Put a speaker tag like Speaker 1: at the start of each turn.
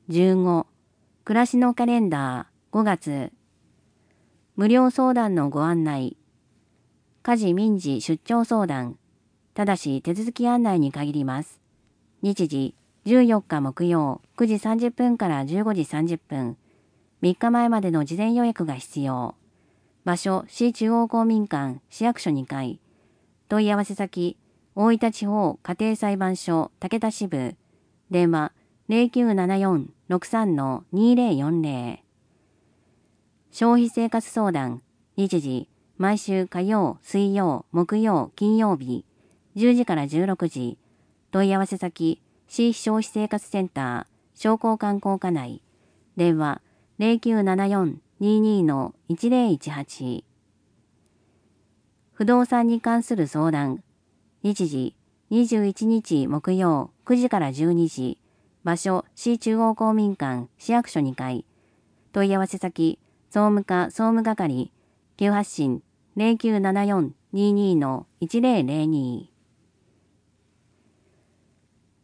Speaker 1: 15、暮らしのカレンダー5月、無料相談のご案内、家事民事出張相談、ただし手続き案内に限ります。日時、14日木曜9時30分から15時30分、3日前までの事前予約が必要。場所、市中央公民館、市役所2階。問い合わせ先、大分地方家庭裁判所竹田支部。電話、0974-63-2040。消費生活相談、日時、毎週火曜、水曜、木曜、金曜日、10時から16時。問い合わせ先、市消費生活センター、商工観光課内。電話、0974-22-1018。不動産に関する相談。日時、21日木曜9時から12時。場所、市中央公民館、市役所2階。問い合わせ先、総務課総務係。急発進0974-22-1002。